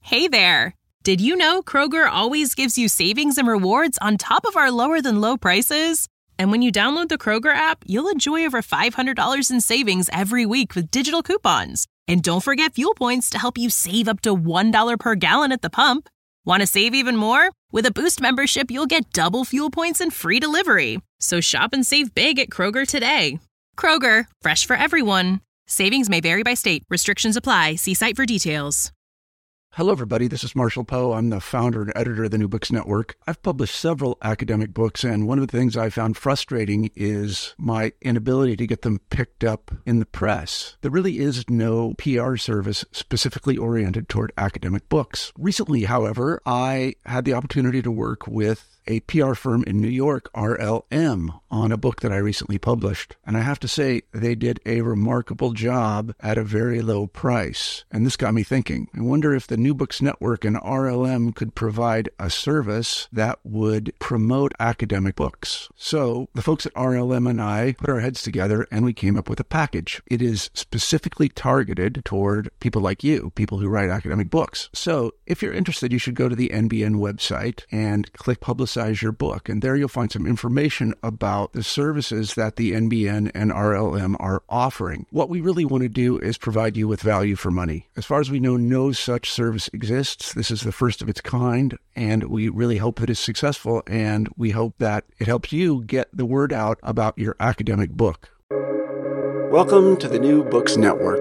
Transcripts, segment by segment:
Hey there! Did you know Kroger always gives you savings and rewards on top of our lower-than-low prices? And when you download the Kroger app, you'll enjoy over $500 in savings every week with digital coupons. And don't forget fuel points to help you save up to $1 per gallon at the pump. Want to save even more? With a Boost membership, you'll get double fuel points and free delivery. So shop and save big at Kroger today. Kroger, fresh for everyone. Savings may vary by state. Restrictions apply. See site for details. Hello, everybody. This is Marshall Poe. I'm the founder and editor of the New Books Network. I've published several academic books, and one of the things I found frustrating is my inability to get them picked up in the press. There really is no PR service specifically oriented toward academic books. Recently, however, I had the opportunity to work with a PR firm in New York, RLM, on a book that I recently published. And I have to say, they did a remarkable job at a very low price. And this got me thinking. I wonder if the New Books Network and RLM could provide a service that would promote academic books. So the folks at RLM and I put our heads together and we came up with a package. It is specifically targeted toward people like you, people who write academic books. So if you're interested, you should go to the NBN website and click Publicize Your Book. And there you'll find some information about the services that the NBN and RLM are offering. What we really want to do is provide you with value for money. As far as we know, no such service exists. This is the first of its kind, and we really hope that it's successful, and we hope that it helps you get the word out about your academic book. Welcome to the New Books Network.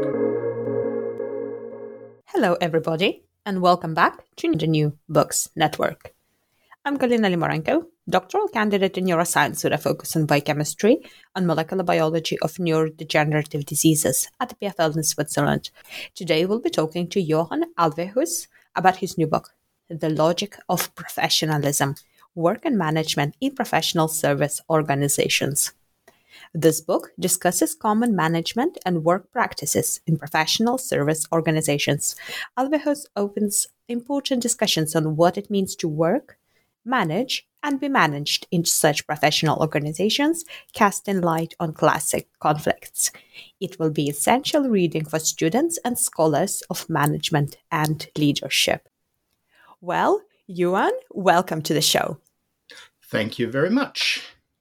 Hello, everybody, and welcome back to the New Books Network. I'm Galina Limorenko, doctoral candidate in neuroscience with a focus on biochemistry and molecular biology of neurodegenerative diseases at the PFL in Switzerland. Today we'll be talking to Johan Alvehus about his new book, The Logic of Professionalism, Work and Management in Professional Service Organizations. This book discusses common management and work practices in professional service organizations. Alvehus opens important discussions on what it means to work, manage, and be managed in such professional organizations, casting light on classic conflicts. It will be essential reading for students and scholars of management and leadership. Well, Johan, welcome to the show. Thank you very much.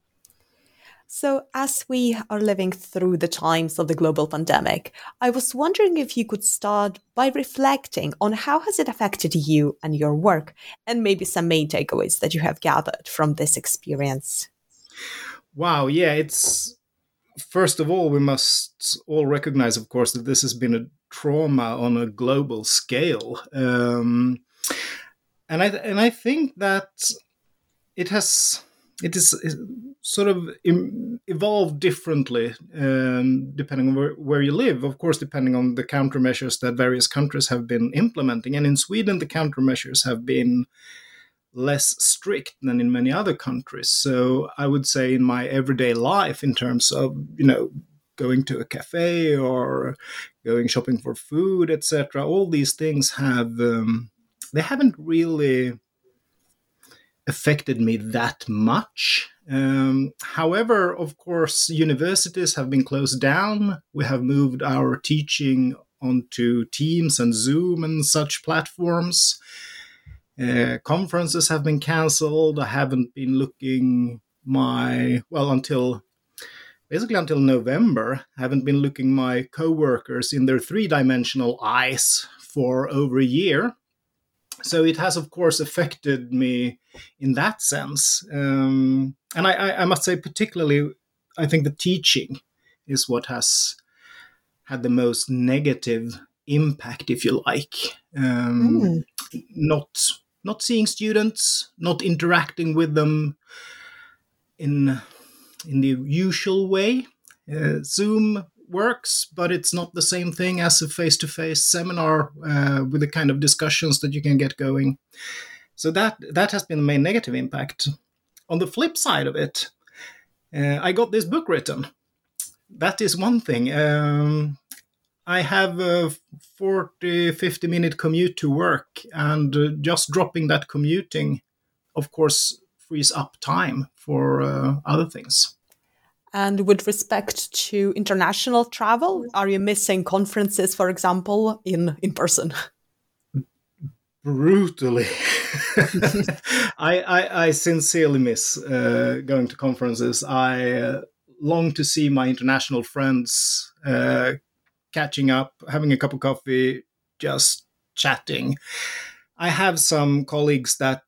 So, as we are living through the times of the global pandemic, I was wondering if you could start by reflecting on how has it affected you and your work, and maybe some main takeaways that you have gathered from this experience. Wow, yeah, it's first of all, we must all recognize, of course, that this has been a trauma on a global scale, and I think that it is sort of evolved differently depending on where you live, of course, depending on the countermeasures that various countries have been implementing. And in Sweden, the countermeasures have been less strict than in many other countries. So I would say in my everyday life, in terms of, going to a cafe or going shopping for food, etc., all these things they haven't really affected me that much. However, of course, universities have been closed down. We have moved our teaching onto Teams and Zoom and such platforms. Conferences have been cancelled. I haven't been looking until November. I haven't been looking my co-workers in their three-dimensional eyes for over a year. So it has, of course, affected me in that sense. And I must say, particularly, I think the teaching is what has had the most negative impact, if you like. Not seeing students, not interacting with them in the usual way. Zoom works, but it's not the same thing as a face-to-face seminar with the kind of discussions that you can get going. So that has been the main negative impact. On the flip side of it, I got this book written. That is one thing. I have a 40-50 minute commute to work, and just dropping that commuting, of course, frees up time for other things. And with respect to international travel, are you missing conferences, for example, in person? brutally. I sincerely miss going to conferences. I long to see my international friends catching up, having a cup of coffee, just chatting. I have some colleagues that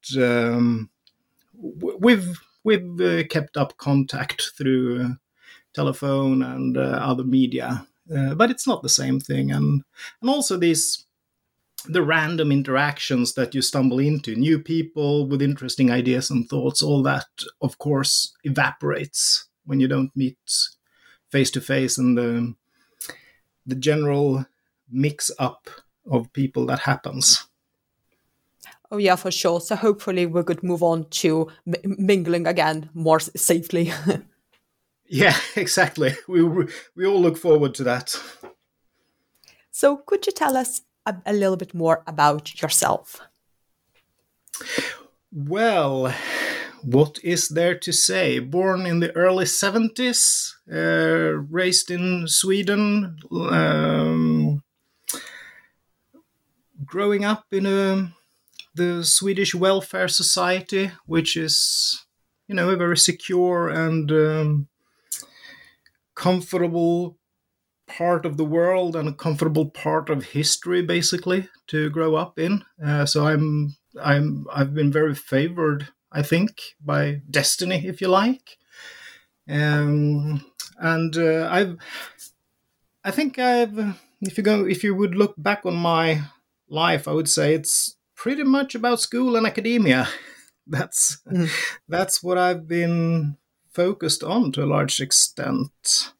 we've kept up contact through telephone and other media, but it's not the same thing. And also the random interactions that you stumble into, new people with interesting ideas and thoughts, all that, of course, evaporates when you don't meet face to face, and the general mix up of people that happens. Oh yeah, for sure. So hopefully we could move on to mingling again more safely. Yeah, exactly. We all look forward to that. So could you tell us a little bit more about yourself? Well, what is there to say? Born in the early 70s, raised in Sweden, growing up in the Swedish welfare society, which is, a very secure and comfortable part of the world and a comfortable part of history, basically, to grow up in. So I've been very favored, I think, by destiny, if you like. If you would look back on my life, I would say it's pretty much about school and academia. That's what I've been focused on to a large extent.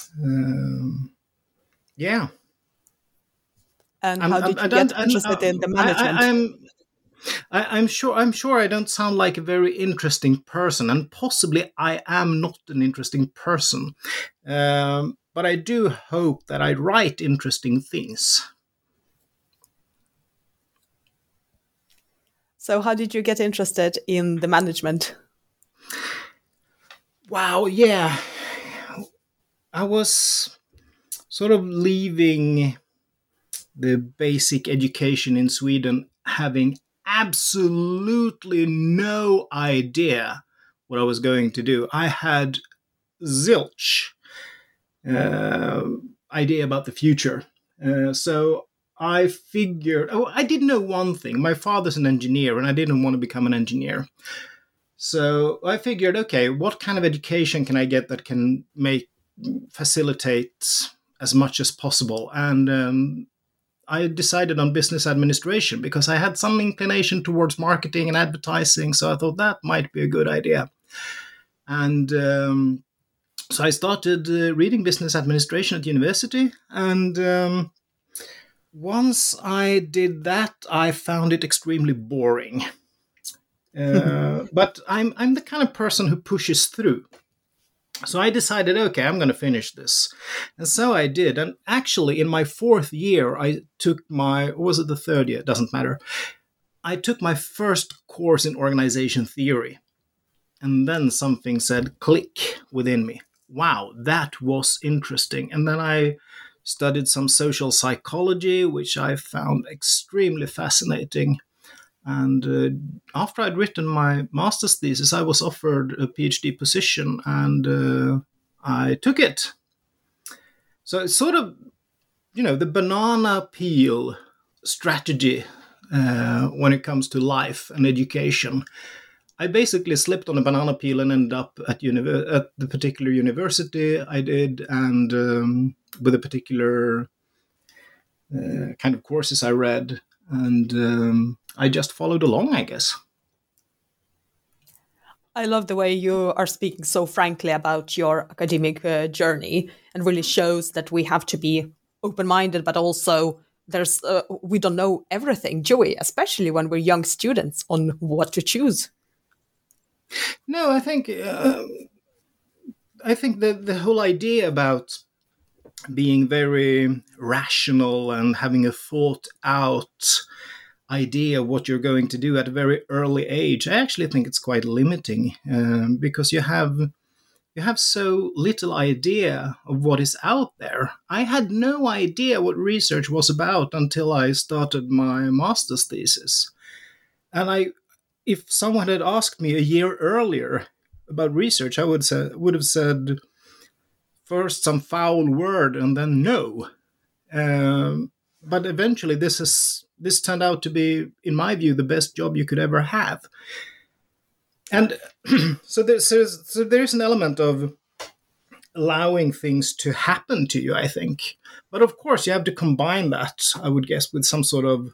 Yeah. And how did you get interested in the management? I'm sure I don't sound like a very interesting person, and possibly I am not an interesting person. But I do hope that I write interesting things. So how did you get interested in the management? Wow, yeah. I was sort of leaving the basic education in Sweden having absolutely no idea what I was going to do. I had zilch idea about the future. So I figured, I did know one thing. My father's an engineer and I didn't want to become an engineer. So I figured, okay, what kind of education can I get that can facilitate as much as possible? And I decided on business administration because I had some inclination towards marketing and advertising. So I thought that might be a good idea. And so I started reading business administration at university. And once I did that, I found it extremely boring. But I'm the kind of person who pushes through. So I decided, okay, I'm going to finish this. And so I did. And actually, in my fourth year, I took or was it the third year? It doesn't matter. I took my first course in organization theory. And then something said click within me. Wow, that was interesting. And then I studied some social psychology, which I found extremely fascinating. And after I'd written my master's thesis, I was offered a PhD position, and I took it. So it's sort of, the banana peel strategy when it comes to life and education. I basically slipped on a banana peel and ended up at the particular university I did, and with the particular kind of courses I read. And I just followed along, I guess. I love the way you are speaking so frankly about your academic journey, and really shows that we have to be open-minded, but also we don't know everything, Joey, especially when we're young students, on what to choose. No, I think the whole idea about being very rational and having a thought out idea of what you're going to do at a very early age, I actually think it's quite limiting, because you have you have so little idea of what is out there. I had no idea what research was about until I started my master's thesis. And if someone had asked me a year earlier about research, I would have said first some foul word and then no. But eventually this turned out to be, in my view, the best job you could ever have. And so there's an element of allowing things to happen to you, I think. But of course, you have to combine that, I would guess, with some sort of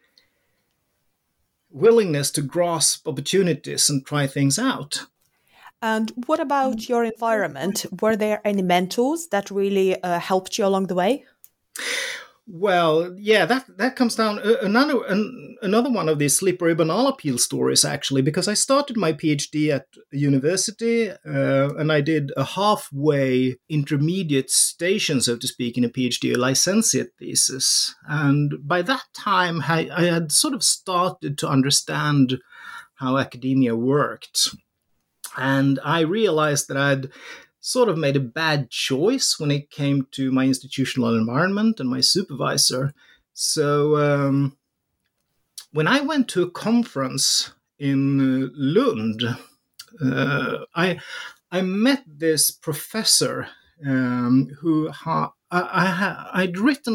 willingness to grasp opportunities and try things out. And what about your environment? Were there any mentors that really helped you along the way? Well, yeah, that comes down another one of these slippery banana peel stories, actually, because I started my PhD at university and I did a halfway intermediate station, so to speak, in a PhD, a licentiate thesis. And by that time, I had sort of started to understand how academia worked. And I realized that I'd sort of made a bad choice when it came to my institutional environment and my supervisor. So when I went to a conference in Lund, I met this professor who I'd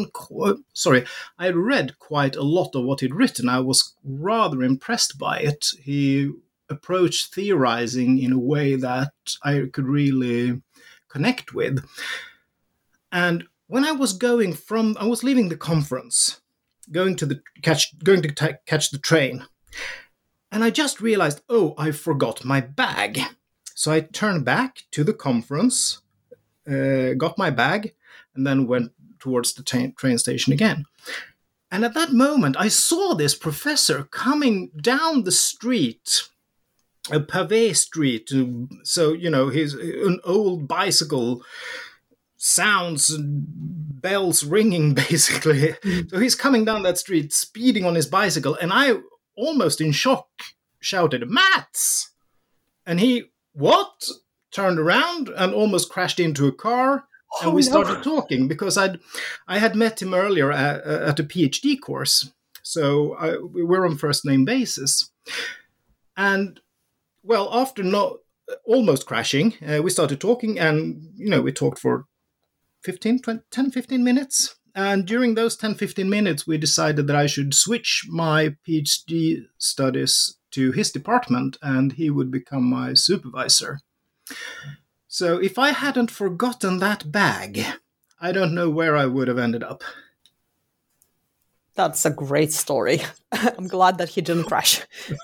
read quite a lot of what he'd written. I was rather impressed by it. He approach theorizing in a way that I could really connect with. And when I was leaving the conference, going to catch the train, and I just realized, I forgot my bag. So I turned back to the conference, got my bag, and then went towards the train station again. And at that moment, I saw this professor coming down the street, a pavé street. So, he's an old bicycle, sounds, bells ringing, basically. So he's coming down that street, speeding on his bicycle, and I, almost in shock, shouted, "Mats!" And he, what? Turned around and almost crashed into a car. And we started talking because I had met him earlier at a PhD course. So we were on first name basis. And well, after almost crashing, we started talking, and, we talked for 10, 15 minutes. And during those 10, 15 minutes, we decided that I should switch my PhD studies to his department, and he would become my supervisor. So if I hadn't forgotten that bag, I don't know where I would have ended up. That's a great story. I'm glad that he didn't crash.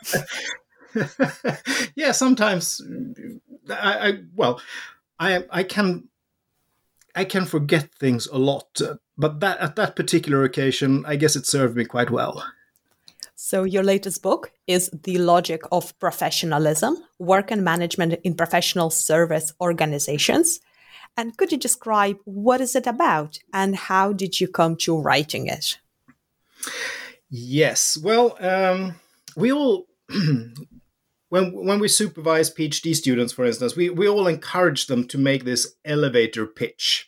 Yeah, sometimes I can forget things a lot, but at that particular occasion, I guess it served me quite well. So your latest book is The Logic of Professionalism, Work and Management in Professional Service Organizations. And could you describe what is it about and how did you come to writing it? Yes, well, we all... When we supervise PhD students, for instance, we all encourage them to make this elevator pitch,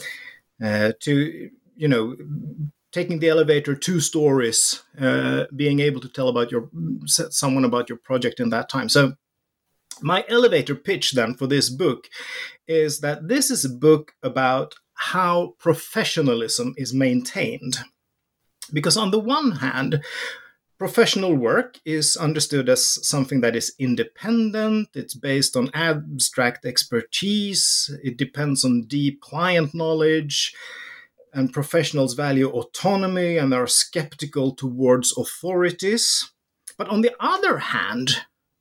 taking the elevator 2 stories, being able to tell someone about your project in that time. So my elevator pitch then for this book is that this is a book about how professionalism is maintained. Because on the one hand, professional work is understood as something that is independent, it's based on abstract expertise, it depends on deep client knowledge, and professionals value autonomy and are skeptical towards authorities. But on the other hand,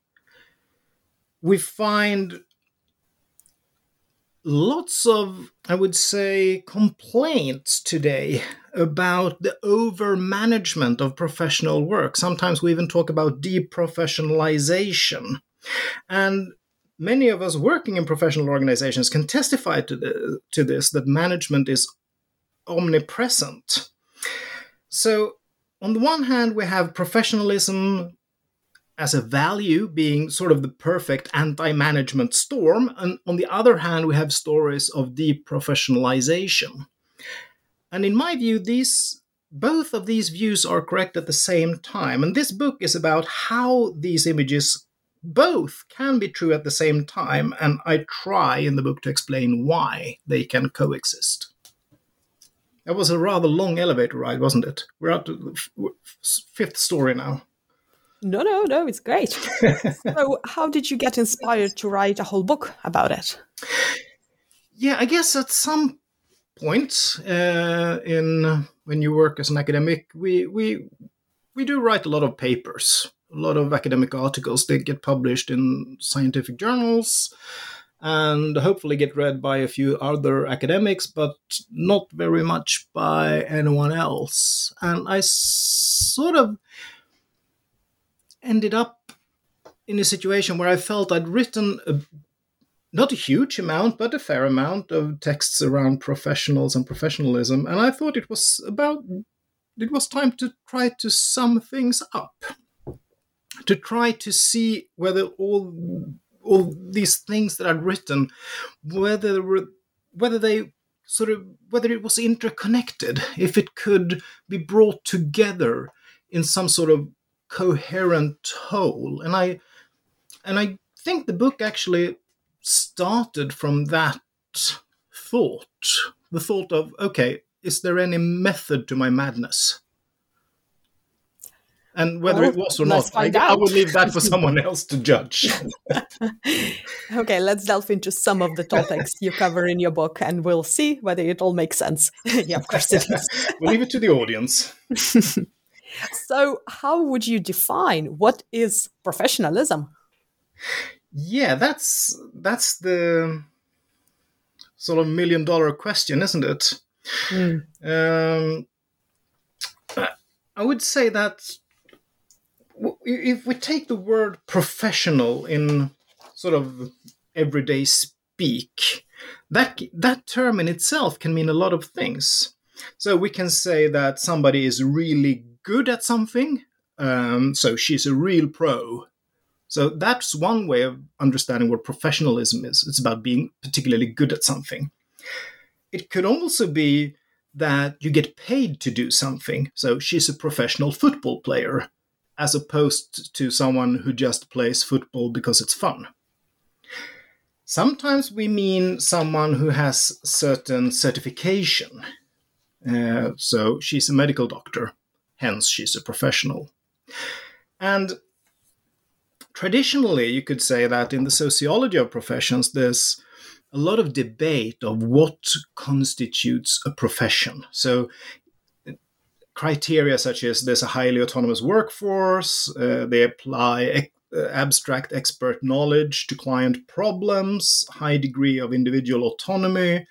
we find lots of, I would say, complaints today about the over-management of professional work. Sometimes we even talk about deprofessionalization. And many of us working in professional organizations can testify to this, that management is omnipresent. So on the one hand, we have professionalism as a value being sort of the perfect anti-management storm. And on the other hand, we have stories of deprofessionalization. And in my view, both of these views are correct at the same time. And this book is about how these images both can be true at the same time. And I try in the book to explain why they can coexist. That was a rather long elevator ride, wasn't it? We're up to the fifth story now. No, it's great. So how did you get inspired to write a whole book about it? Yeah, I guess at some point when you work as an academic, we do write a lot of papers, a lot of academic articles. They get published in scientific journals and hopefully get read by a few other academics, but not very much by anyone else. And I sort of ended up in a situation where I felt I'd written not a huge amount, but a fair amount of texts around professionals and professionalism. And I thought it was time to try to sum things up, to try to see whether all these things that I'd written, whether it was interconnected, if it could be brought together in some sort of coherent whole. And I think the book actually started from that thought, the thought of, okay, is there any method to my madness? And whether it was or not, I would leave that for someone else to judge. Okay, let's delve into some of the topics you cover in your book, and we'll see whether it all makes sense. Yeah, of course it is. We'll leave it to the audience. So how would you define what is professionalism? Yeah, that's the sort of $1 million question, isn't it? I would say that if we take the word professional in sort of everyday speak, that term in itself can mean a lot of things. So we can say that somebody is really good at something, so she's a real pro. So that's one way of understanding what professionalism is. It's about being particularly good at something. It could also be that you get paid to do something. So she's a professional football player, as opposed to someone who just plays football because it's fun. Sometimes we mean someone who has certain certification. So she's a medical doctor, hence she's a professional. And traditionally, you could say that in the sociology of professions, there's a lot of debate of what constitutes a profession. So criteria such as there's a highly autonomous workforce, they apply abstract expert knowledge to client problems, high degree of individual autonomy,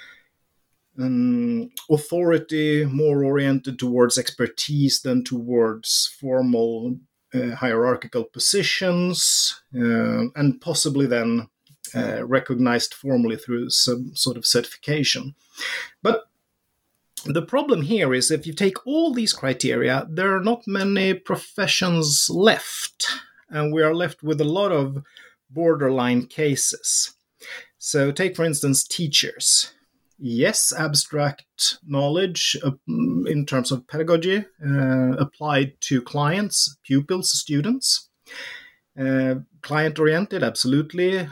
authority more oriented towards expertise than towards formal hierarchical positions, and possibly then recognized formally through some sort of certification. But the problem here is if you take all these criteria, there are not many professions left, and we are left with a lot of borderline cases. So take, for instance, teachers. Yes, abstract knowledge in terms of pedagogy applied to clients, pupils, students. Client-oriented, absolutely.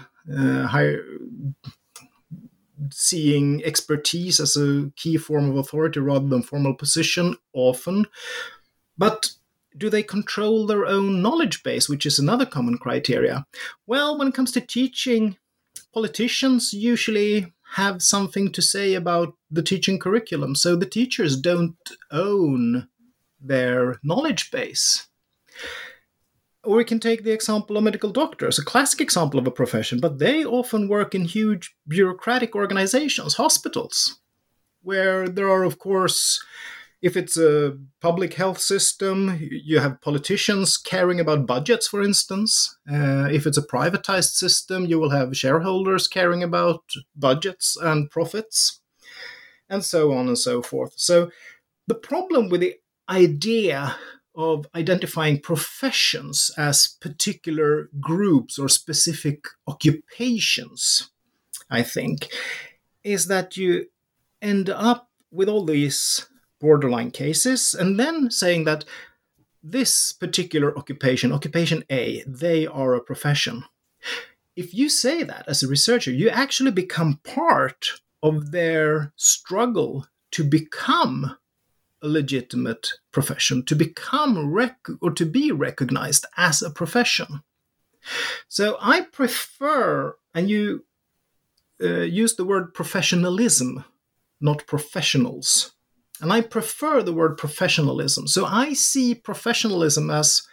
Seeing expertise as a key form of authority rather than formal position, often. But do they control their own knowledge base, which is another common criteria? Well, when it comes to teaching, politicians usually have something to say about the teaching curriculum, so the teachers don't own their knowledge base. Or we can take the example of medical doctors, a classic example of a profession, but they often work in huge bureaucratic organizations, hospitals, where there are, of course, if it's a public health system, you have politicians caring about budgets, for instance. If it's a privatized system, you will have shareholders caring about budgets and profits, and so on and so forth. So the problem with the idea of identifying professions as particular groups or specific occupations, I think, is that you end up with all these borderline cases and then saying that this particular occupation A, they are a profession. If you say that as a researcher, you actually become part of their struggle to become a legitimate profession, to become or to be recognized as a profession. So I prefer, and you use the word professionalism, not professionals. And I prefer the word professionalism. So I see professionalism as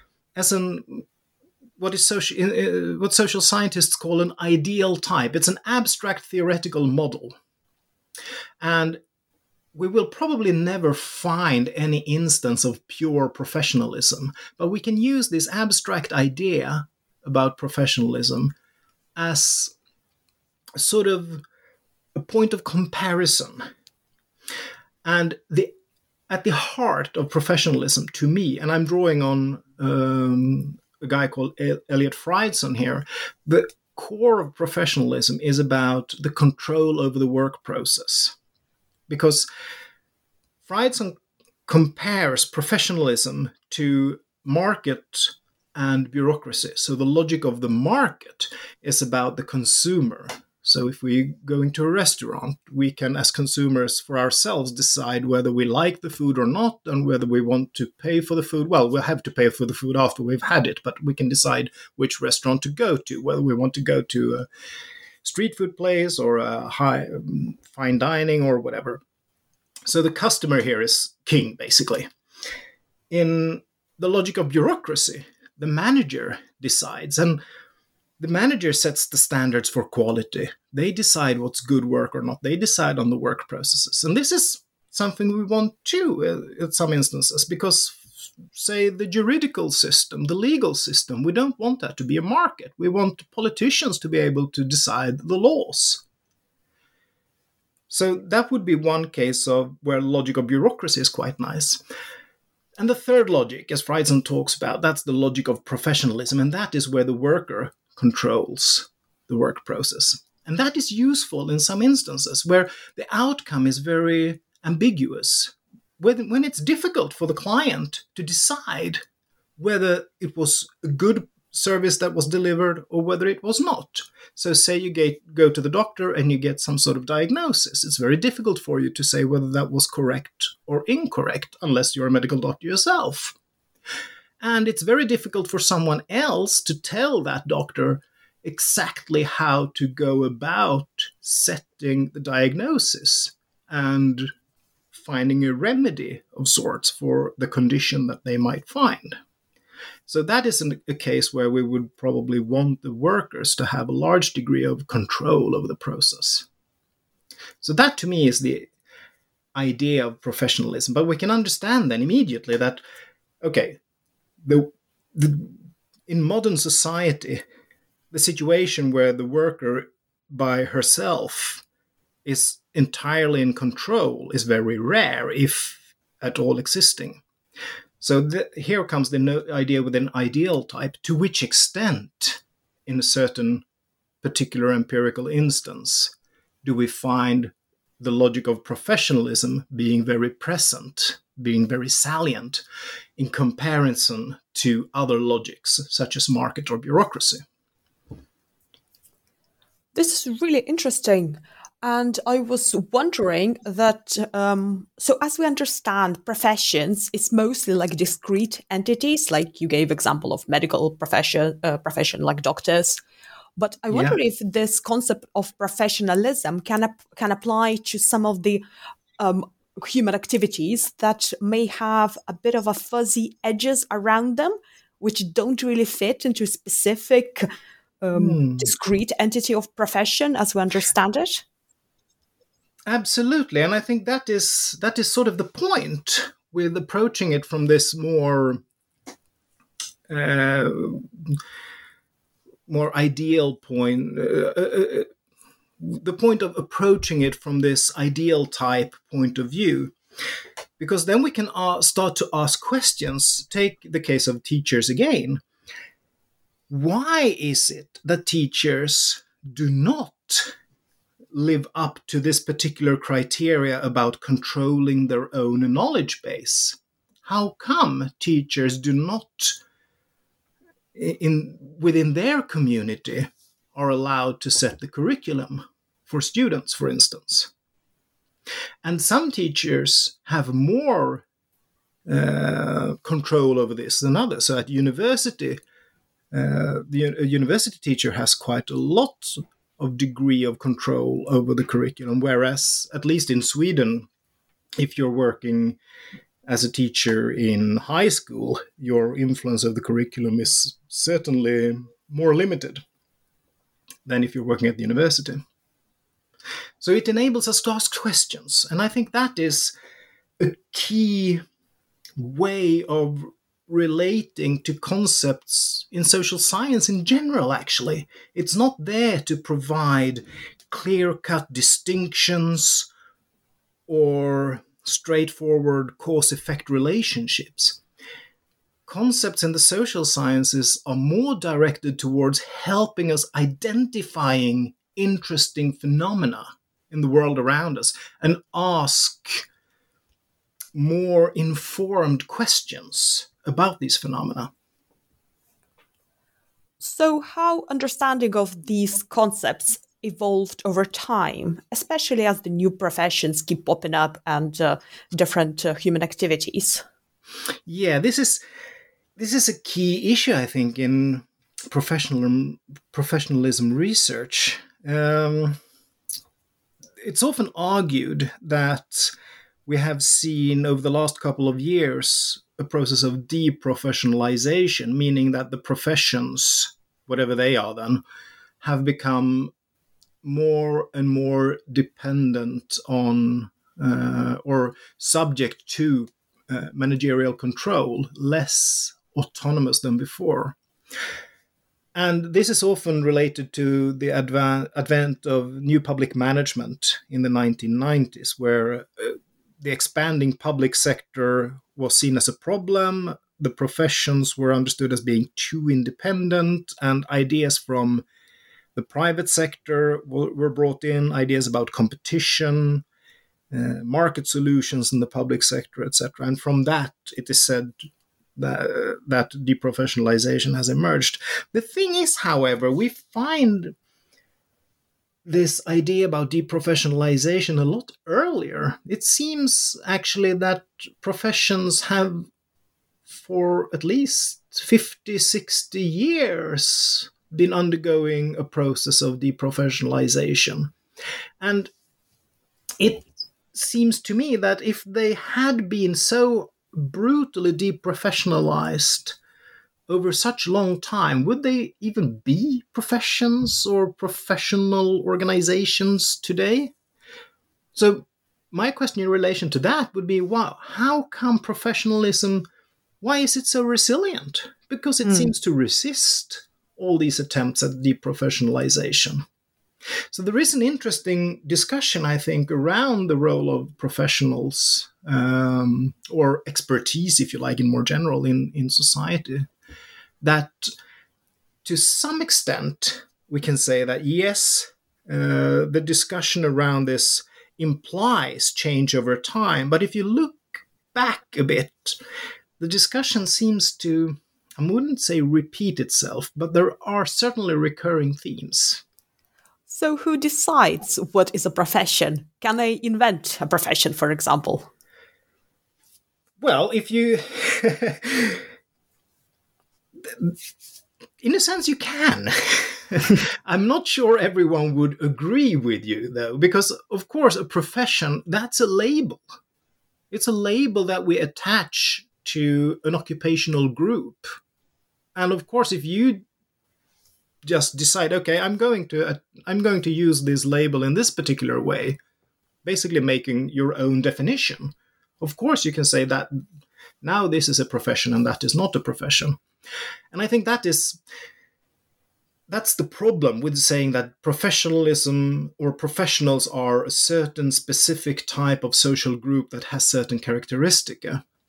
what social scientists call an ideal type. It's an abstract theoretical model. And we will probably never find any instance of pure professionalism, but we can use this abstract idea about professionalism as sort of a point of comparison. And at the heart of professionalism, to me, and I'm drawing on a guy called Elliot Friedson here, the core of professionalism is about the control over the work process. Because Friedson compares professionalism to market and bureaucracy. So the logic of the market is about the consumer. So if we go into a restaurant, we can, as consumers, for ourselves, decide whether we like the food or not and whether we want to pay for the food. Well, we'll have to pay for the food after we've had it, but we can decide which restaurant to go to, whether we want to go to a street food place or a fine dining or whatever. So the customer here is king, basically. In the logic of bureaucracy, the manager decides, and the manager sets the standards for quality. They decide what's good work or not. They decide on the work processes. And this is something we want too, in some instances, because, say, the juridical system, the legal system, we don't want that to be a market. We want politicians to be able to decide the laws. So that would be one case of where logic of bureaucracy is quite nice. And the third logic, as Friedson talks about, that's the logic of professionalism, and that is where the worker controls the work process. And that is useful in some instances where the outcome is very ambiguous, when it's difficult for the client to decide whether it was a good service that was delivered or whether it was not. So say you go to the doctor and you get some sort of diagnosis. It's very difficult for you to say whether that was correct or incorrect unless you're a medical doctor yourself. And it's very difficult for someone else to tell that doctor exactly how to go about setting the diagnosis and finding a remedy of sorts for the condition that they might find. So that is a case where we would probably want the workers to have a large degree of control over the process. So that to me is the idea of professionalism. But we can understand then immediately that, okay, in modern society, the situation where the worker by herself is entirely in control is very rare, if at all existing. So here comes the idea with an ideal type. To which extent, in a certain particular empirical instance, do we find the logic of professionalism being very present, being very salient in comparison to other logics, such as market or bureaucracy? This is really interesting. And I was wondering that, so as we understand, professions is mostly like discrete entities, like you gave example of medical profession like doctors. But I wonder if this concept of professionalism can apply to some of the human activities that may have a bit of a fuzzy edges around them, which don't really fit into a specific discrete entity of profession as we understand it. Absolutely, and I think that is sort of the point with approaching it from this more ideal point. The point of approaching it from this ideal type point of view Because then we can start to ask questions. Take the case of teachers again. Why is it that teachers do not live up to this particular criteria about controlling their own knowledge base? How come teachers do not, within their community, are allowed to set the curriculum for students, for instance? And some teachers have more control over this than others. So at university, a university teacher has quite a lot of degree of control over the curriculum, whereas, at least in Sweden, if you're working as a teacher in high school, your influence of the curriculum is certainly more limited than if you're working at the university. So it enables us to ask questions. And I think that is a key way of relating to concepts in social science in general, actually. It's not there to provide clear-cut distinctions or straightforward cause-effect relationships. Concepts in the social sciences are more directed towards helping us identifying interesting phenomena in the world around us and ask more informed questions about these phenomena. So how understanding of these concepts evolved over time, especially as the new professions keep popping up and different human activities? Yeah, this is a key issue, I think, in professionalism research. It's often argued that we have seen over the last couple of years a process of deprofessionalization, meaning that the professions, whatever they are then, have become more and more dependent on or subject to managerial control, less autonomous than before. And this is often related to the advent of new public management in the 1990s, where the expanding public sector was seen as a problem. The professions were understood as being too independent, and ideas from the private sector were brought in, ideas about competition, market solutions in the public sector, etc. And from that, it is said that deprofessionalization has emerged. The thing is, however, we find this idea about deprofessionalization a lot earlier. It seems actually that professions have, for at least 50, 60 years, been undergoing a process of deprofessionalization. And it seems to me that if they had been so brutally deprofessionalized over such long time, would they even be professions or professional organizations today? So my question in relation to that would be, wow, how come professionalism, why is it so resilient? Because it seems to resist all these attempts at deprofessionalization. So there is an interesting discussion, I think, around the role of professionals or expertise, if you like, in more general in society, that to some extent we can say that, yes, the discussion around this implies change over time. But if you look back a bit, the discussion seems to, I wouldn't say repeat itself, but there are certainly recurring themes. So who decides what is a profession? Can I invent a profession, for example? Well, if you... in a sense, you can. I'm not sure everyone would agree with you, though, because, of course, a profession, that's a label. It's a label that we attach to an occupational group. And, of course, if you just decide, okay, I'm going to use this label in this particular way, basically making your own definition. Of course, you can say that now this is a profession and that is not a profession. And I think that is that's the problem with saying that professionalism or professionals are a certain specific type of social group that has certain characteristic.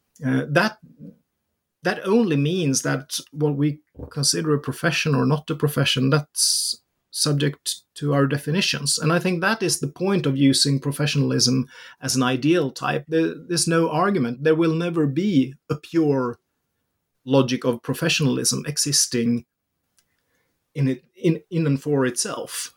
That only means that what we consider a profession or not a profession, that's subject to our definitions. And I think that is the point of using professionalism as an ideal type. There's no argument. There will never be a pure logic of professionalism existing in and for itself.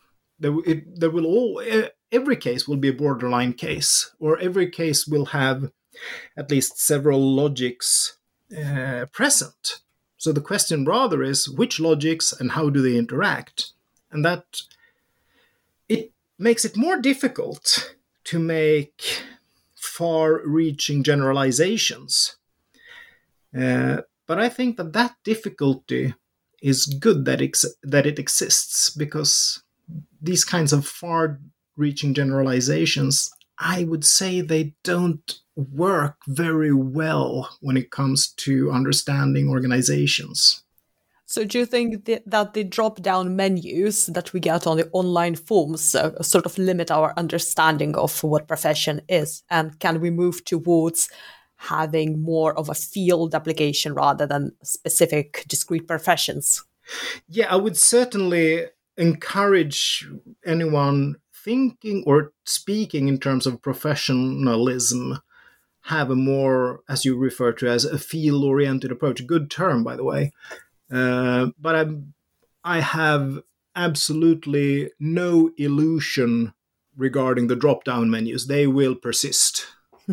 Every case will be a borderline case, or every case will have at least several logics present. So the question rather is which logics and how do they interact? And that it makes it more difficult to make far-reaching generalizations. But I think that difficulty is good that it exists, because these kinds of far-reaching generalizations, I would say they don't work very well when it comes to understanding organizations. So do you think that the drop-down menus that we get on the online forms sort of limit our understanding of what profession is? And can we move towards having more of a field application rather than specific discrete professions? Yeah, I would certainly encourage anyone thinking or speaking in terms of professionalism have a more, as you refer to as a field-oriented approach. A good term, by the way. But I have absolutely no illusion regarding the drop-down menus. They will persist.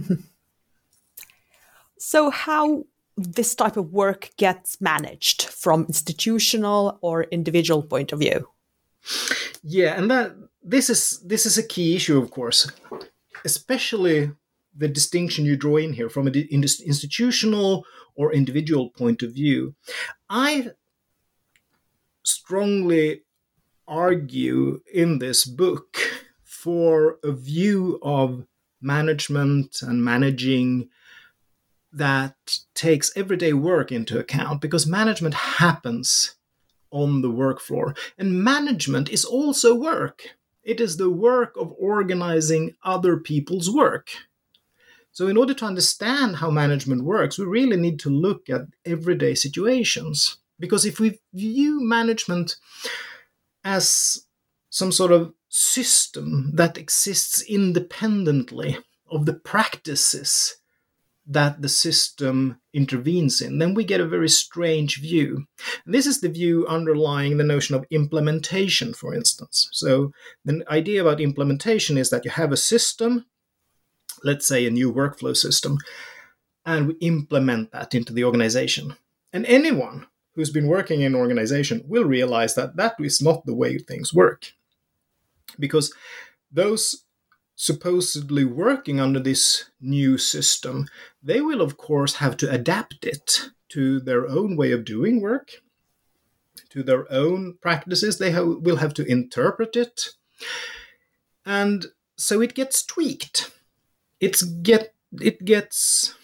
So how this type of work gets managed from institutional or individual point of view? Yeah, and this is a key issue, of course, especially the distinction you draw in here from an institutional or individual point of view. I strongly argue in this book for a view of management and managing that takes everyday work into account, because management happens on the work floor. And management is also work. It is the work of organizing other people's work. So in order to understand how management works, we really need to look at everyday situations. Because if we view management as some sort of system that exists independently of the practices that the system intervenes in, then we get a very strange view. And this is the view underlying the notion of implementation, for instance. So the idea about implementation is that you have a system, let's say a new workflow system, and we implement that into the organization. And anyone who's been working in an organization will realize that that is not the way things work. Because those supposedly working under this new system, they will of course have to adapt it to their own way of doing work, to their own practices. They will have to interpret it. And so it gets tweaked. It gets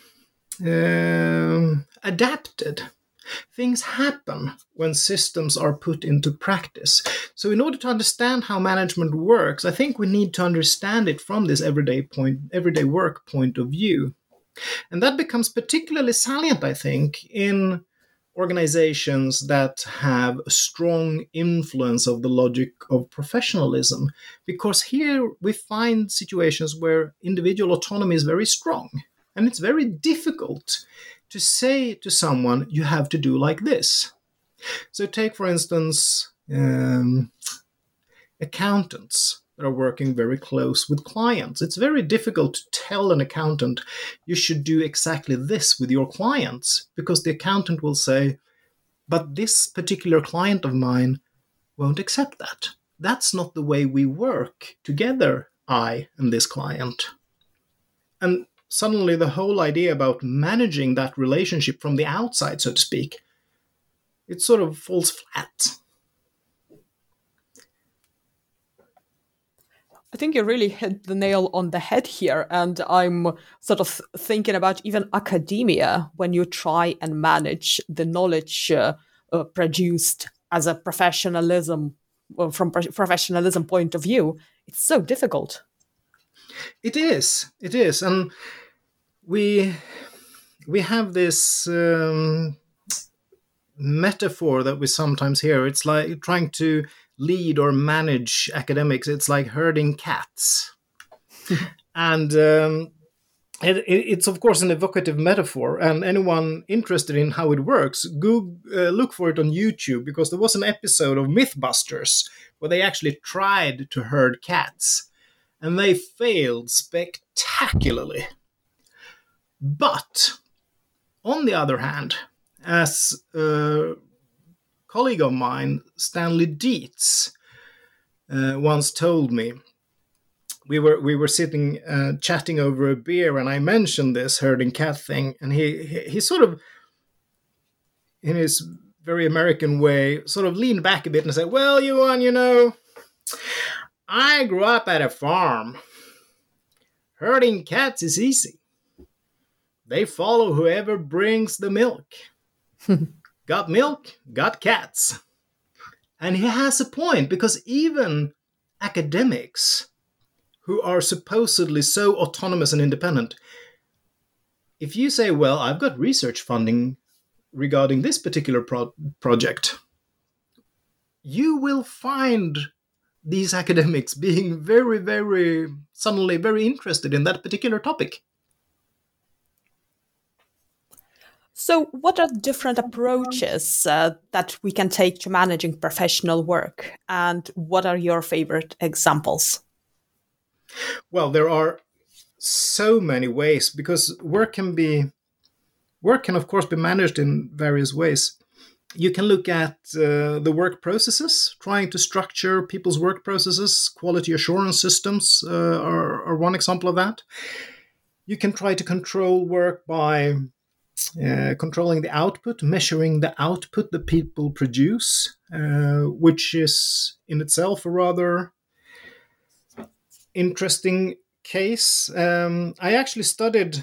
adapted. Things happen when systems are put into practice. So in order to understand how management works, I think we need to understand it from this everyday work point of view. And that becomes particularly salient, I think, in organizations that have a strong influence of the logic of professionalism, because here we find situations where individual autonomy is very strong. And it's very difficult to say to someone, you have to do like this. So take, for instance, accountants that are working very close with clients. It's very difficult to tell an accountant, you should do exactly this with your clients, because the accountant will say, but this particular client of mine won't accept that. That's not the way we work together, I and this client. And suddenly the whole idea about managing that relationship from the outside, so to speak, it sort of falls flat. I think you really hit the nail on the head here. And I'm sort of thinking about even academia, when you try and manage the knowledge produced as a professionalism, well, from professionalism point of view, it's so difficult. It is, and we have this metaphor that we sometimes hear. It's like trying to lead or manage academics. It's like herding cats, and it's of course an evocative metaphor. And anyone interested in how it works, look for it on YouTube, because there was an episode of Mythbusters where they actually tried to herd cats, and they failed spectacularly. But on the other hand, as a colleague of mine, Stanley Dietz, once told me, we were sitting chatting over a beer, and I mentioned this herding cat thing, and he sort of, in his very American way, sort of leaned back a bit and said, "Well, Johan, you know, I grew up at a farm. Herding cats is easy. They follow whoever brings the milk. Got milk, got cats." And he has a point, because even academics who are supposedly so autonomous and independent, if you say, well, I've got research funding regarding this particular project, you will find these academics being very, very, suddenly very interested in that particular topic. So what are different approaches that we can take to managing professional work? And what are your favorite examples? Well, there are so many ways, because work can of course be managed in various ways. You can look at the work processes, trying to structure people's work processes. Quality assurance systems are one example of that. You can try to control work by controlling the output, measuring the output that people produce, which is in itself a rather interesting case. I actually studied,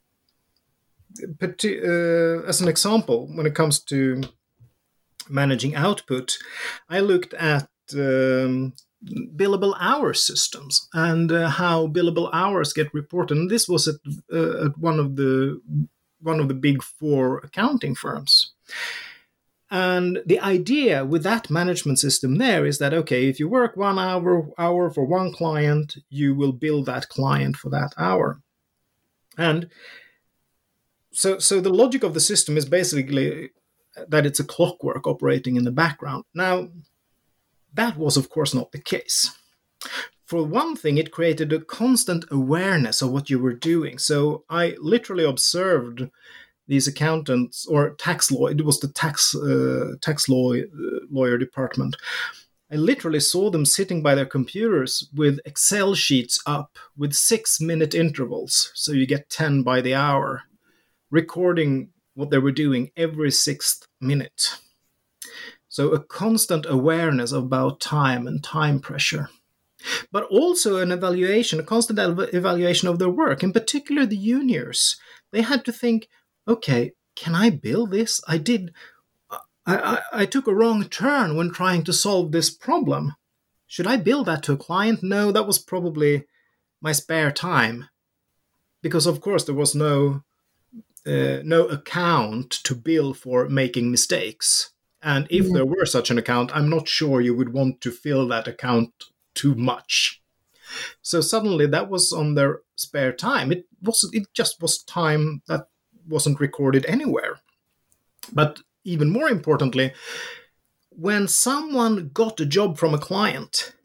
as an example, when it comes to managing output, I looked at billable hour systems and how billable hours get reported. And this was at one of the big four accounting firms. And the idea with that management system there is that, okay, if you work 1 hour for one client, you will bill that client for that hour. And so the logic of the system is basically that it's a clockwork operating in the background. Now, that was, of course, not the case. For one thing, it created a constant awareness of what you were doing. So I literally observed these accountants, or tax law, it was the tax lawyer department. I literally saw them sitting by their computers with Excel sheets up with 6-minute intervals. So you get 10 by the hour, recording what they were doing every 6th minute. So a constant awareness about time and time pressure. But also an evaluation, a constant evaluation of their work, in particular the juniors. They had to think, okay, can I bill this? I took a wrong turn when trying to solve this problem. Should I bill that to a client? No, that was probably my spare time. Because of course there was no account to bill for making mistakes. And if there were such an account, I'm not sure you would want to fill that account too much. So suddenly that was on their spare time. It just was time that wasn't recorded anywhere. But even more importantly, when someone got a job from a client,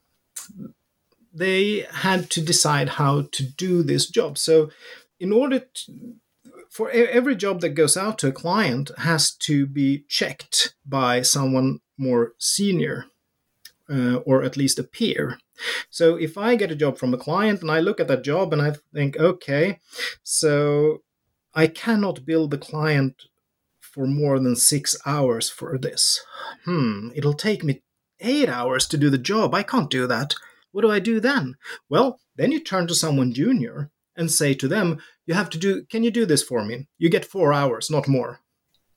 they had to decide how to do this job. So in order for every job that goes out to a client has to be checked by someone more senior, or at least a peer. So if I get a job from a client and I look at that job and I think, okay, so I cannot bill the client for more than 6 hours for this. It'll take me 8 hours to do the job. I can't do that. What do I do then? Well, then you turn to someone junior and say to them, can you do this for me? You get 4 hours, not more.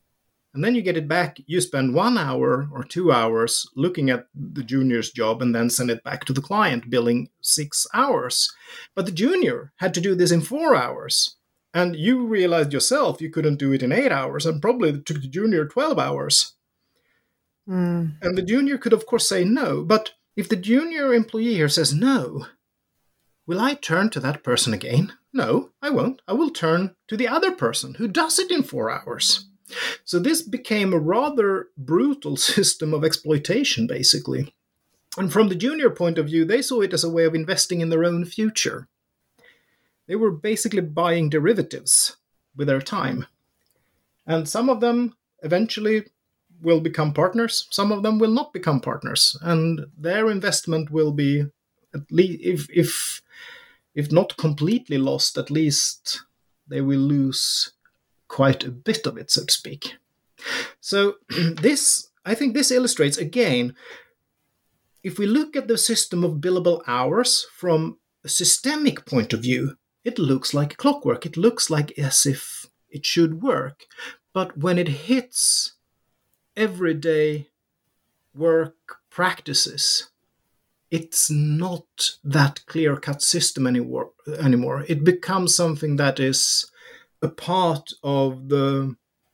and then you get it back, you spend 1 hour or 2 hours looking at the junior's job and then send it back to the client, billing 6 hours. But the junior had to do this in 4 hours. And you realized yourself you couldn't do it in 8 hours, and probably it took the junior 12 hours. And the junior could, of course, say no. But if the junior employee here says no, will I turn to that person again? No, I won't. I will turn to the other person who does it in 4 hours. So this became a rather brutal system of exploitation, basically. And from the junior point of view, they saw it as a way of investing in their own future. They were basically buying derivatives with their time. And some of them eventually will become partners. Some of them will not become partners. And their investment will be, at least, if not completely lost, at least they will lose quite a bit of it, so to speak. So I think this illustrates, again, if we look at the system of billable hours from a systemic point of view, it looks like clockwork. It looks like as if it should work. But when it hits everyday work practices, it's not that clear-cut system anymore. It becomes something that is a part of the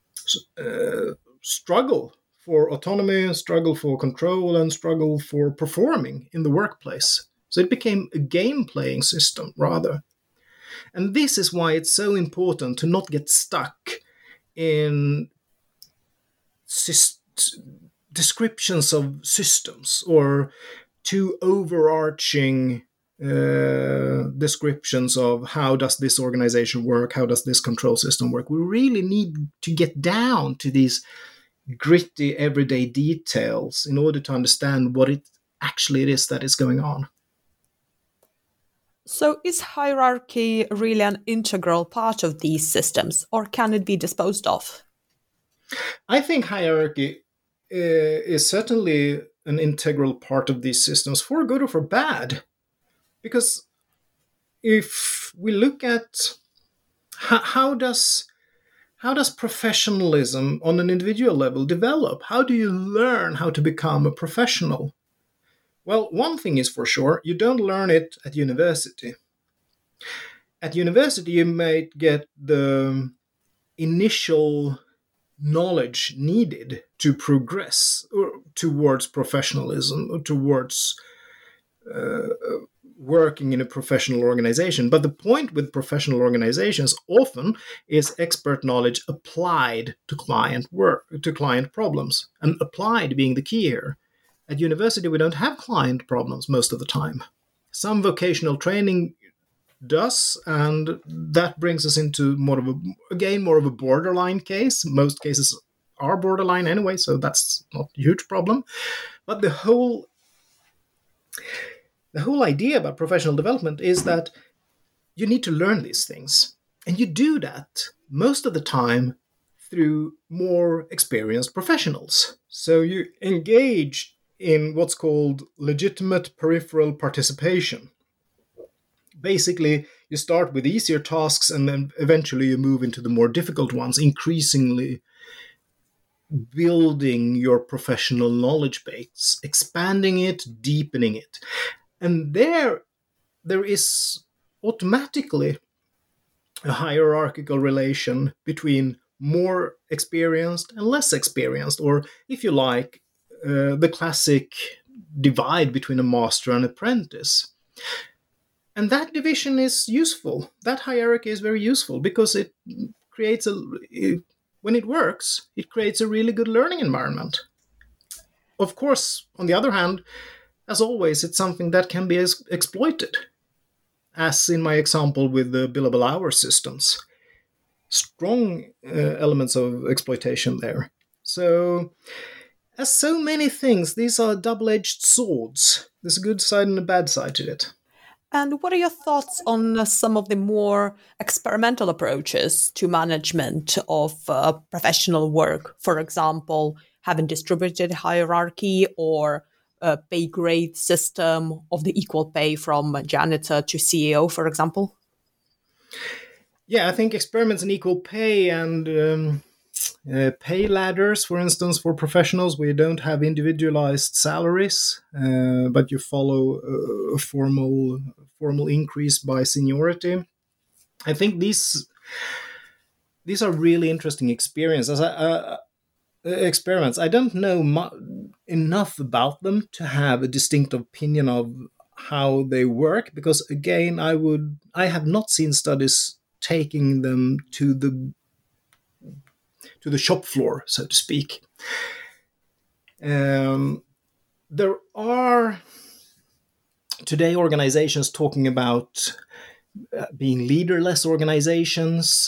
struggle for autonomy, struggle for control, and struggle for performing in the workplace. So it became a game-playing system, rather. And this is why it's so important to not get stuck in descriptions of systems or too overarching descriptions of how does this organization work, how does this control system work. We really need to get down to these gritty everyday details in order to understand what it is that is going on. So is hierarchy really an integral part of these systems, or can it be disposed of? I think hierarchy is certainly an integral part of these systems, for good or for bad. Because if we look at how does professionalism on an individual level develop? How do you learn how to become a professional? Well, one thing is for sure, you don't learn it at university. At university, you might get the initial knowledge needed to progress towards professionalism, or towards working in a professional organization. But the point with professional organizations often is expert knowledge applied to client work, to client problems, and applied being the key here. At university, we don't have client problems most of the time. Some vocational training does, and that brings us into more of a borderline case. Most cases are borderline anyway, so that's not a huge problem. But the whole idea about professional development is that you need to learn these things. And you do that most of the time through more experienced professionals. So you engage in what's called legitimate peripheral participation. Basically, you start with easier tasks and then eventually you move into the more difficult ones, increasingly building your professional knowledge base, expanding it, deepening it. And there is automatically a hierarchical relation between more experienced and less experienced, or if you like, the classic divide between a master and apprentice. And that division is useful. That hierarchy is very useful because it creates when it works, it creates a really good learning environment. Of course, on the other hand, as always, it's something that can be exploited, as in my example with the billable hour systems. Strong elements of exploitation there. So, as so many things, these are double-edged swords. There's a good side and a bad side to it. And what are your thoughts on some of the more experimental approaches to management of professional work? For example, having distributed hierarchy or a pay grade system of the equal pay from janitor to CEO, for example? Yeah, I think experiments in equal pay and pay ladders, for instance, for professionals, where you don't have individualized salaries, but you follow a formal increase by seniority. I think these are really interesting experiences. Experiments. I don't know enough about them to have a distinct opinion of how they work, because again, I have not seen studies taking them to the shop floor, so to speak. There are today organizations talking about being leaderless organizations,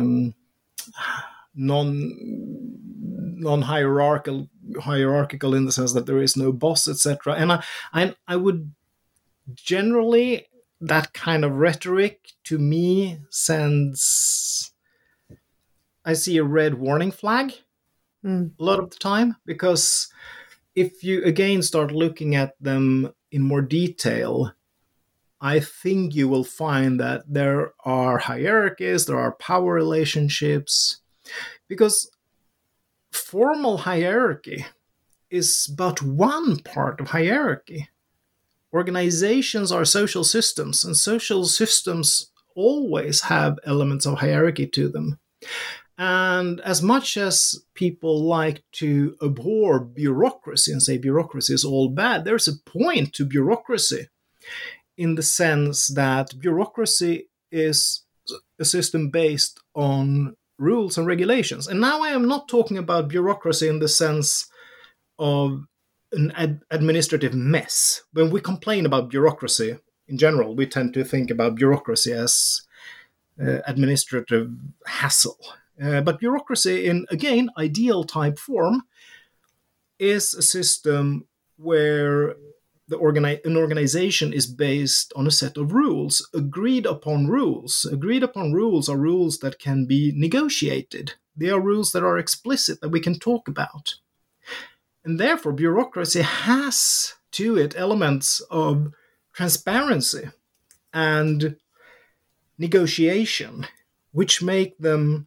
non-hierarchical in the sense that there is no boss, etc. And I would generally, that kind of rhetoric to me sends, I see a red warning flag a lot of the time, because if you again start looking at them in more detail, I think you will find that there are hierarchies, there are power relationships, because formal hierarchy is but one part of hierarchy. Organizations are social systems, and social systems always have elements of hierarchy to them. And as much as people like to abhor bureaucracy and say bureaucracy is all bad, there's a point to bureaucracy, in the sense that bureaucracy is a system based on rules and regulations. And now I am not talking about bureaucracy in the sense of an administrative mess. When we complain about bureaucracy in general, we tend to think about bureaucracy as administrative hassle. But bureaucracy in, again, ideal type form is a system where an organization is based on a set of rules, agreed upon rules. Agreed upon rules are rules that can be negotiated. They are rules that are explicit, that we can talk about. And therefore, bureaucracy has to it elements of transparency and negotiation, which make them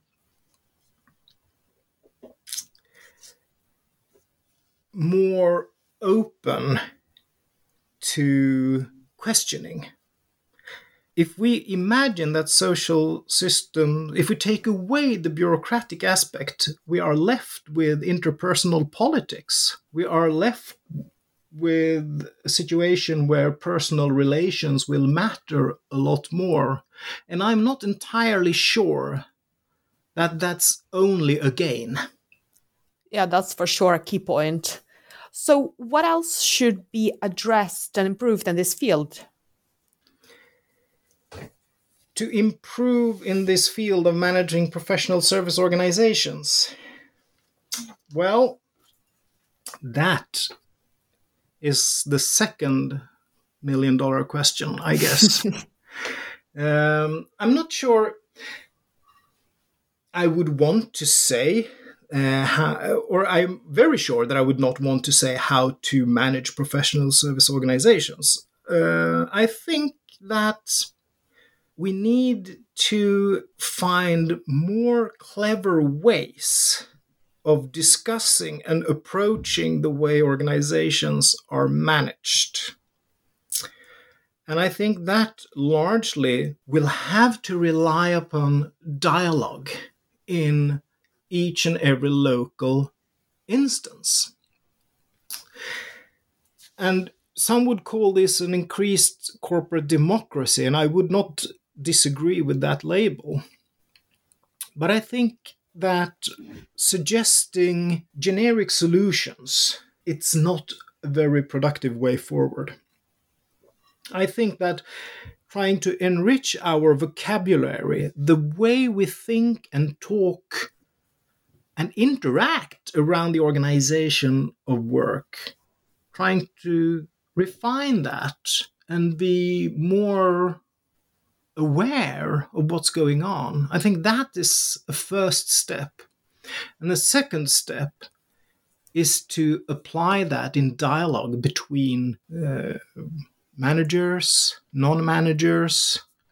more open to questioning. If we imagine that social system, if we take away the bureaucratic aspect, we are left with interpersonal politics. We are left with a situation where personal relations will matter a lot more. And I'm not entirely sure that that's only a gain. Yeah, that's for sure a key point. So what else should be addressed and improved in this field? To improve in this field of managing professional service organizations? Well, that is the second $1 million question, I guess. I'm not sure I would want to say, or I'm very sure that I would not want to say how to manage professional service organizations. I think that we need to find more clever ways of discussing and approaching the way organizations are managed. And I think that largely will have to rely upon dialogue in each and every local instance. And some would call this an increased corporate democracy, and I would not disagree with that label. But I think that suggesting generic solutions, it's not a very productive way forward. I think that trying to enrich our vocabulary, the way we think and talk and interact around the organization of work, trying to refine that and be more aware of what's going on. I think that is a first step. And the second step is to apply that in dialogue between managers, non-managers,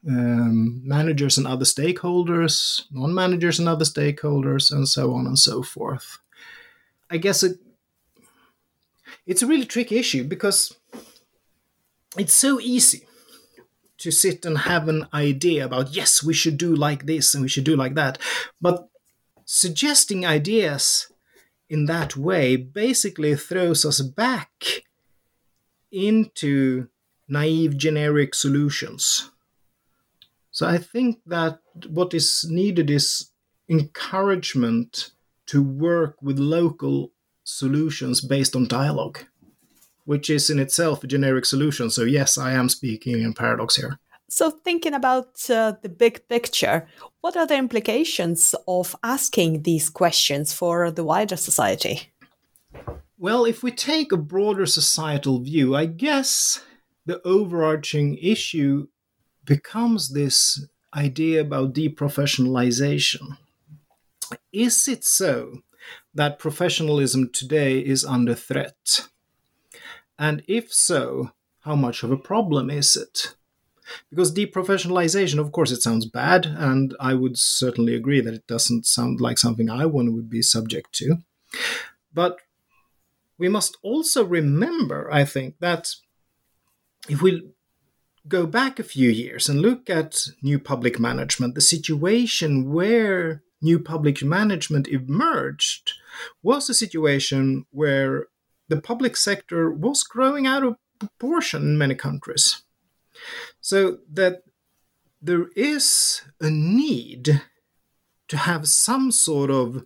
managers and other stakeholders, non-managers and other stakeholders, and so on and so forth. I guess it's a really tricky issue because it's so easy to sit and have an idea about, yes, we should do like this and we should do like that. But suggesting ideas in that way basically throws us back into naive generic solutions. So I think that what is needed is encouragement to work with local solutions based on dialogue, which is in itself a generic solution. So yes, I am speaking in paradox here. So thinking about the big picture, what are the implications of asking these questions for the wider society? Well, if we take a broader societal view, I guess the overarching issue becomes this idea about deprofessionalization. Is it so that professionalism today is under threat? And if so, how much of a problem is it? Because deprofessionalization, of course, it sounds bad, and I would certainly agree that it doesn't sound like something I would be subject to. But we must also remember, I think, that if we go back a few years and look at new public management, the situation where new public management emerged was a situation where the public sector was growing out of proportion in many countries. So that there is a need to have some sort of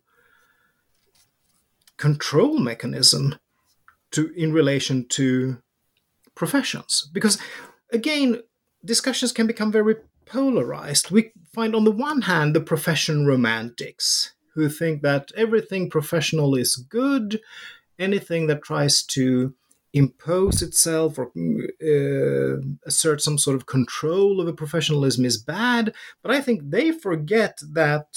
control mechanism in relation to professions. Because, again, discussions can become very polarized. We find on the one hand the profession romantics who think that everything professional is good, anything that tries to impose itself or assert some sort of control over professionalism is bad. But I think they forget that,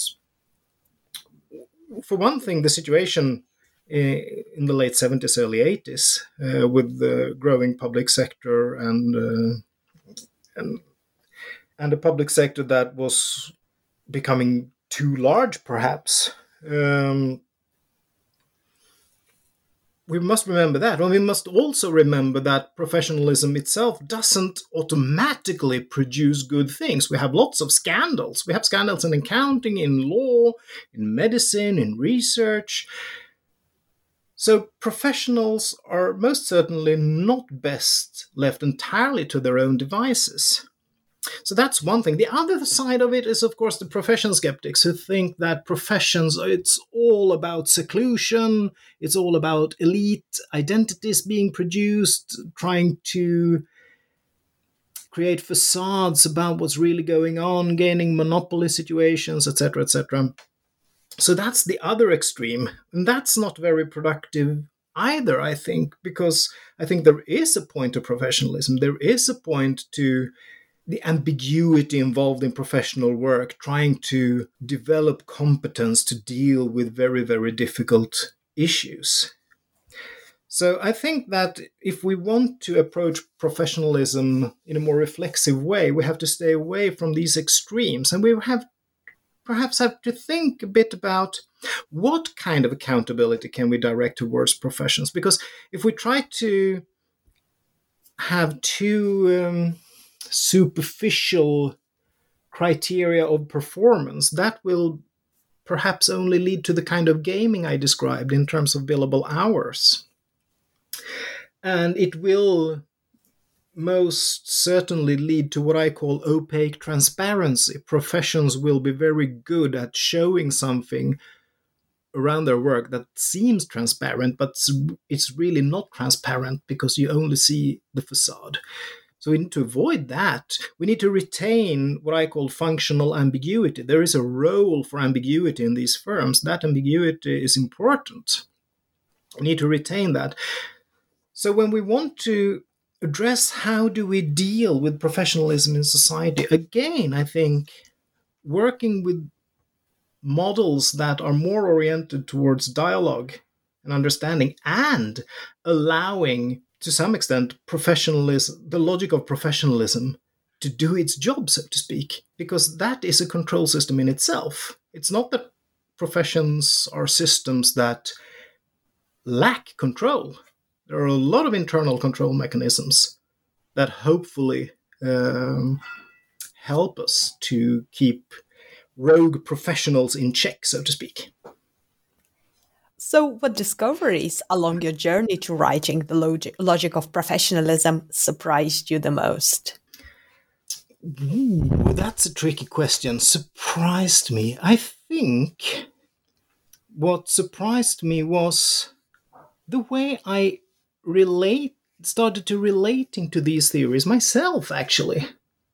for one thing, the situation in the late 70s, early 80s, with the growing public sector and a public sector that was becoming too large, perhaps. We must remember that. And we must also remember that professionalism itself doesn't automatically produce good things. We have lots of scandals. We have scandals in accounting, in law, in medicine, in research. So professionals are most certainly not best left entirely to their own devices. So that's one thing. The other side of it is, of course, the profession skeptics who think that professions, it's all about seclusion, it's all about elite identities being produced, trying to create facades about what's really going on, gaining monopoly situations, etc., etc. So that's the other extreme, and that's not very productive either, I think, because I think there is a point to professionalism. There is a point to the ambiguity involved in professional work, trying to develop competence to deal with very, very difficult issues. So I think that if we want to approach professionalism in a more reflexive way, we have to stay away from these extremes, and we perhaps have to think a bit about what kind of accountability can we direct towards professions. Because if we try to have too superficial criteria of performance, that will perhaps only lead to the kind of gaming I described in terms of billable hours. And it will most certainly lead to what I call opaque transparency. Professions will be very good at showing something around their work that seems transparent, but it's really not transparent because you only see the facade. So we need to avoid that. We need to retain what I call functional ambiguity. There is a role for ambiguity in these firms. That ambiguity is important. We need to retain that. So when we want to address how do we deal with professionalism in society, again, I think working with models that are more oriented towards dialogue and understanding, and allowing, to some extent, professionalism, the logic of professionalism to do its job, so to speak, because that is a control system in itself. It's not that professions are systems that lack control. There are a lot of internal control mechanisms that hopefully help us to keep rogue professionals in check, so to speak. So, what discoveries along your journey to writing the logic of professionalism surprised you the most? Ooh, that's a tricky question. Surprised me. I think what surprised me was the way I started to relating to these theories myself, actually.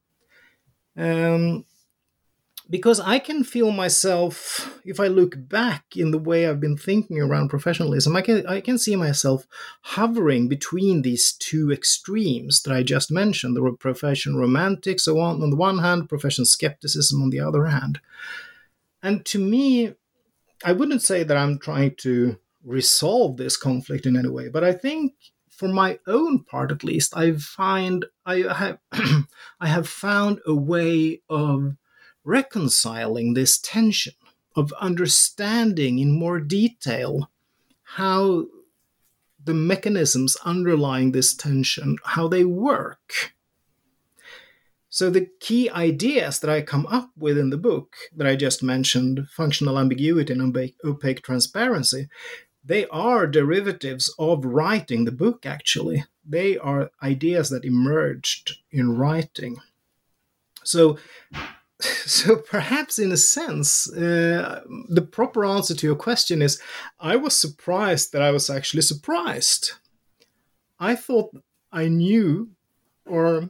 Because I can feel myself, if I look back in the way I've been thinking around professionalism, I can see myself hovering between these two extremes that I just mentioned, the profession romantic, so on the one hand, profession skepticism on the other hand. And to me, I wouldn't say that I'm trying to resolve this conflict in any way, but I think for my own part, at least, I have found a way of reconciling this tension, of understanding in more detail how the mechanisms underlying this tension, how they work. So the key ideas that I come up with in the book that I just mentioned, functional ambiguity and opaque transparency, they are derivatives of writing the book, actually. They are ideas that emerged in writing. So perhaps in a sense, the proper answer to your question is, I was surprised that I was actually surprised. I thought I knew what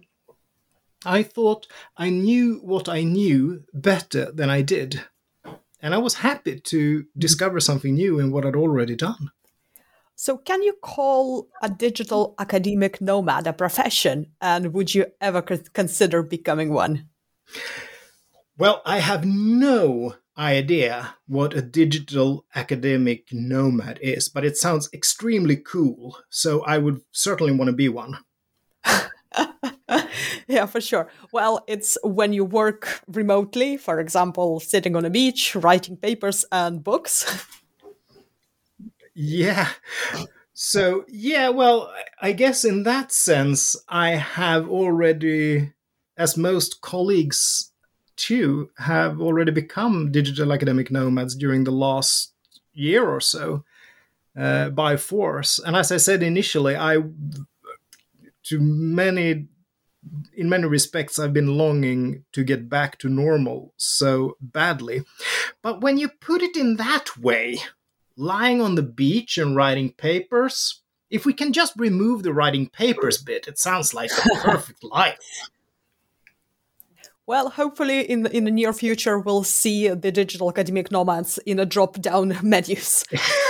I knew better than I did. And I was happy to discover something new in what I'd already done. So can you call a digital academic nomad a profession? And would you ever consider becoming one? Well, I have no idea what a digital academic nomad is, but it sounds extremely cool. So I would certainly want to be one. Yeah, for sure. Well, it's when you work remotely, for example, sitting on a beach, writing papers and books. Yeah. So, yeah, well, I guess in that sense, I have already, as most colleagues too, have already become digital academic nomads during the last year or so by force. And as I said initially, in many respects, I've been longing to get back to normal so badly. But when you put it in that way, lying on the beach and writing papers, if we can just remove the writing papers bit, it sounds like a perfect life. Well, hopefully in the near future, we'll see the digital academic nomads in a drop-down menus.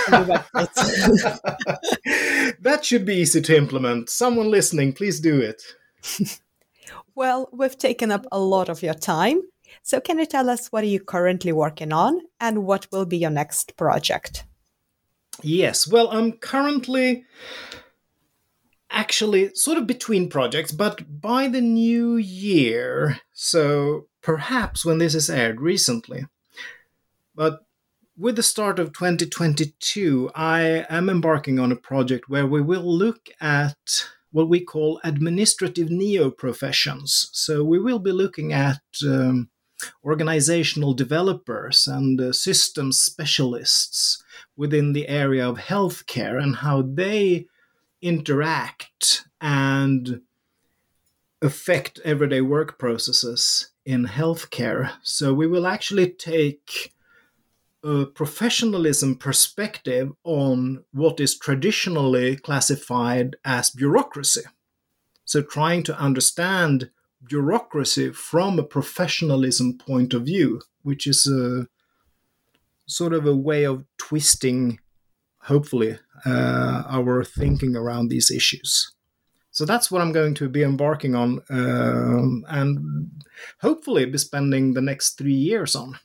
That should be easy to implement. Someone listening, please do it. Well, we've taken up a lot of your time. So can you tell us what are you currently working on and what will be your next project? Yes, well, I'm currently actually sort of between projects, but by the new year, so perhaps when this is aired recently, but with the start of 2022, I am embarking on a project where we will look at what we call administrative neo-professions. So we will be looking at organizational developers and systems specialists within the area of healthcare and how they interact and affect everyday work processes in healthcare. So we will actually take a professionalism perspective on what is traditionally classified as bureaucracy. So trying to understand bureaucracy from a professionalism point of view, which is a sort of a way of twisting, hopefully, our thinking around these issues. So that's what I'm going to be embarking on and hopefully be spending the next 3 years on.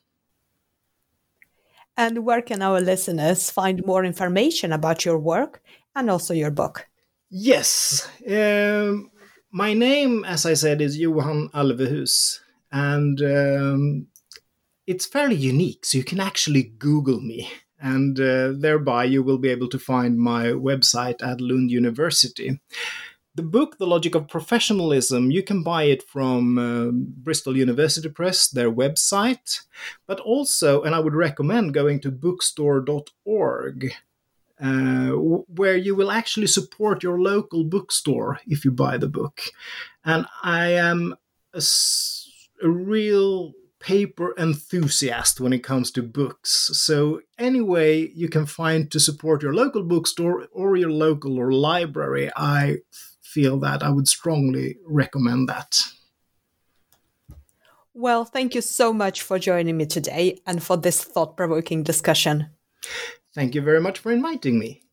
And where can our listeners find more information about your work and also your book? Yes. My name, as I said, is Johan Alvehus, and it's fairly unique, so you can actually Google me, and thereby you will be able to find my website at Lund University. The book, The Logic of Professionalism, you can buy it from Bristol University Press, their website, but also, and I would recommend going to bookstore.org, where you will actually support your local bookstore if you buy the book. And I am a real paper enthusiast when it comes to books. So any way you can find to support your local bookstore or your local or library, I feel that I would strongly recommend that. Well, thank you so much for joining me today and for this thought-provoking discussion. Thank you very much for inviting me.